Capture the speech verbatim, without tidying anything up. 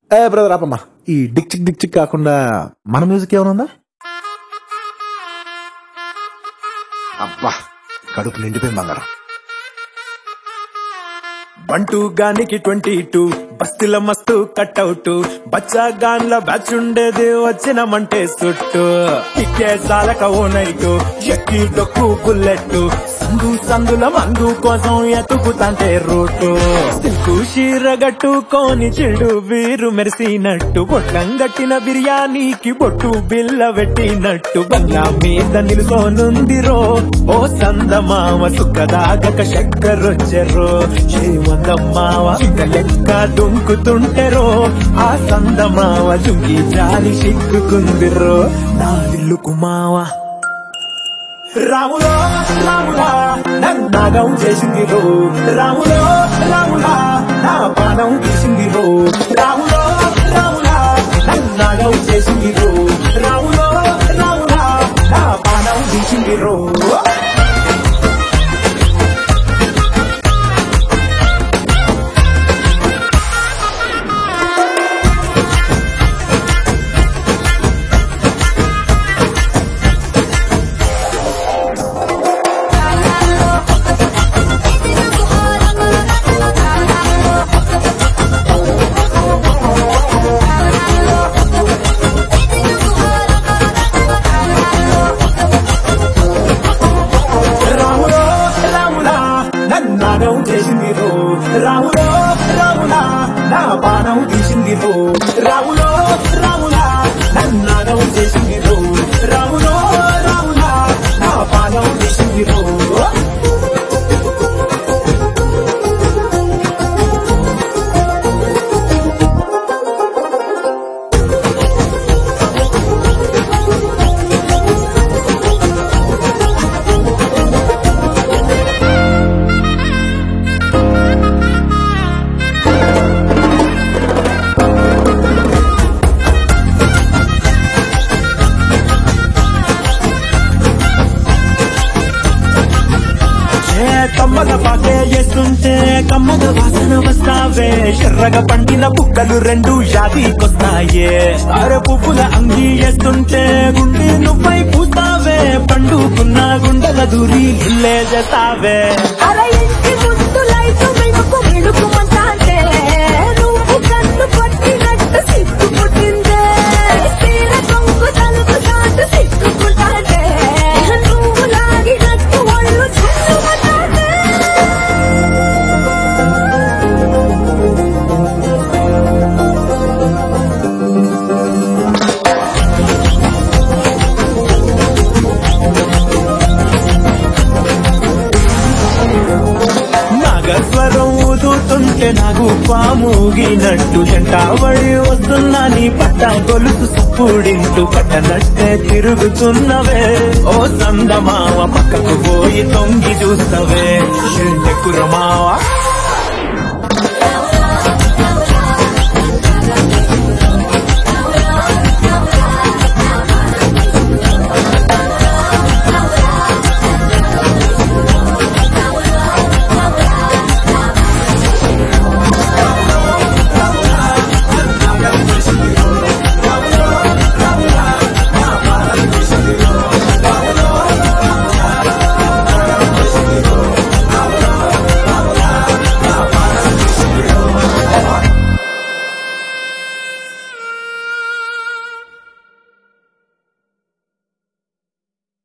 ఏ brother ఆపమ్మా, ఈ Dick చిక్ Dick చిక్ కాకుండా మన మ్యూజిక్ ఏమైనా ఉందా? అబ్బా కడుపు నిండిపోయింది బంగారం. బంటూ గానికి ట్వంటీ టూ బస్తిల మస్తు కట్అవుట్, బచ్చా గాన్ల బ్యాచ్ ఉండేది వచ్చినమంటే సుట్టు. ఇక్కే సాలక ఓ నైటు ఎక్కి డొక్కు బుల్లెట్, సందు సందుల మందు కోసం ఎతుకుతాంటే రూటు. సిల్కు షీర గట్టుకోని చెడు వీరు మెరిసినట్టు, బొట్లం గట్టిన బిర్యానీకి బొట్టు బిల్ల పెట్టినట్టు. బంగ్లా మీద నిలుసోనుందిరో ఓ సందమామ, సుఖదాగక చక్కరొచ్చెరో చేమందమ్మావ. ఇక లెక్క దుంకుతుంటెరో ఆ సందమావ, దుంకి జారి సిక్కుకుందిరో నా ఇల్లుకు మావ. రాములో రాములా నన్నాగం చేసింది రో, రాములో రాములా నా పానం తీసింది రో. రాములో రాములా నన్నాగం చేసింది రో, రాములో రాములా నా పానం తీసింది రో. నాగం చేసింది రో, రాములో రాములా నా పానం తీసింది రో. రాములో రాములా నన్నాగం చేసింది రో, రాములో రాములా నా పానం తీసింది రో. కమ్మగ పాకే చేస్తుంటే కమ్మగ వాసన వస్తావే, ఎర్రగా పండిన బుక్కలు రెండు యాదికొస్తాయే. అర పువ్వుల అంగి వేస్తుంటే గుండె నువ్వై పూస్తావే, పండుకున్న గుండెల దూరి ఇల్లే చేస్తావే. నాగస్వరం ఊదుతుంటే నాకు పాముగినట్టు, జంటావడి వస్తున్నా నీ పట్ట గొలుసు సుప్పుడింటూ పట్టనట్టే తిరుగుతున్నవే ఓ సందమావ. పక్కకు పోయి తొంగి చూస్తవే కురమావా.